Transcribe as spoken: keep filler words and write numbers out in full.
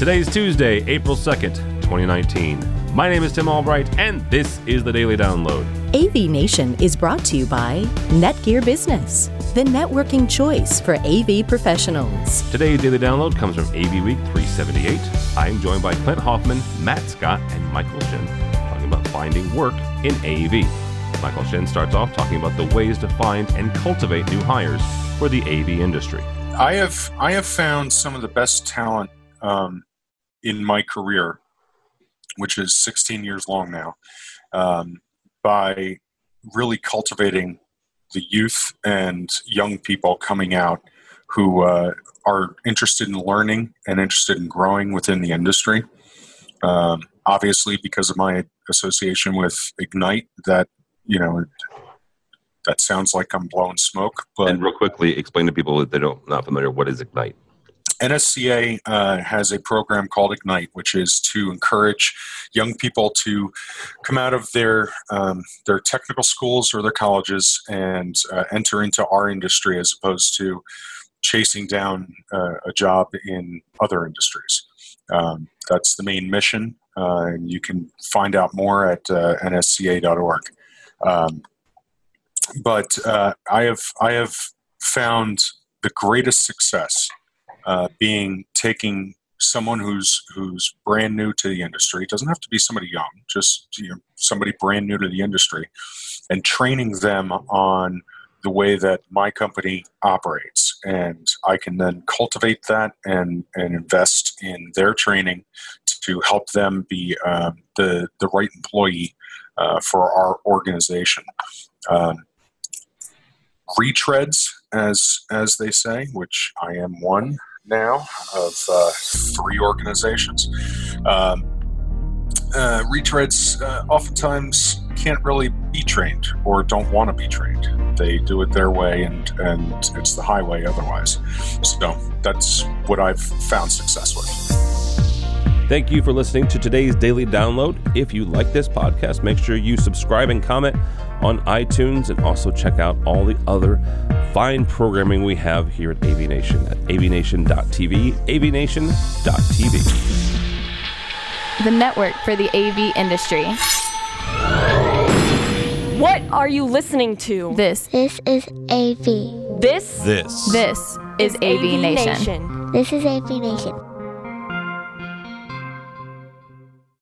Today's Tuesday, April second, twenty nineteen. My name is Tim Albright, and this is the Daily Download. A V Nation is brought to you by Netgear Business, the networking choice for A V professionals. Today's Daily Download comes from A V Week three seventy-eight. I'm joined by Clint Hoffman, Matt Scott, and Michael Shin, talking about finding work in A V. Michael Shin starts off talking about the ways to find and cultivate new hires for the A V industry. I have I have found some of the best talent um, in my career, which is sixteen years long now, um, by really cultivating the youth and young people coming out who uh, are interested in learning and interested in growing within the industry. Um, obviously, because of my association with Ignite, that you know. That sounds like I'm blowing smoke. But and real quickly, explain to people that they don't not familiar, what is Ignite? N S C A uh, has a program called Ignite, which is to encourage young people to come out of their um, their technical schools or their colleges and uh, enter into our industry as opposed to chasing down uh, a job in other industries. Um, that's the main mission, uh, and you can find out more at uh, N S C A dot org. Um, But uh, I have I have found the greatest success uh, being taking someone who's who's brand new to the industry. It doesn't have to be somebody young, just you know, somebody brand new to the industry, and training them on the way that my company operates. And I can then cultivate that and, and invest in their training to help them be uh, the the right employee uh, for our organization. Um, retreads, as as they say, which I am one now of uh, three organizations. Um, uh, retreads uh, oftentimes can't really be trained or don't want to be trained. They do it their way, and, and it's the highway otherwise. So that's what I've found success with. Thank you for listening to today's Daily Download. If you like this podcast, make sure you subscribe and comment on iTunes, and also check out all the other fine programming we have here at A V Nation at A V Nation dot T V, A V Nation dot T V. The network for the A V industry. What are you listening to? This. This is A V. This. This. This is A V Nation. This is A V Nation.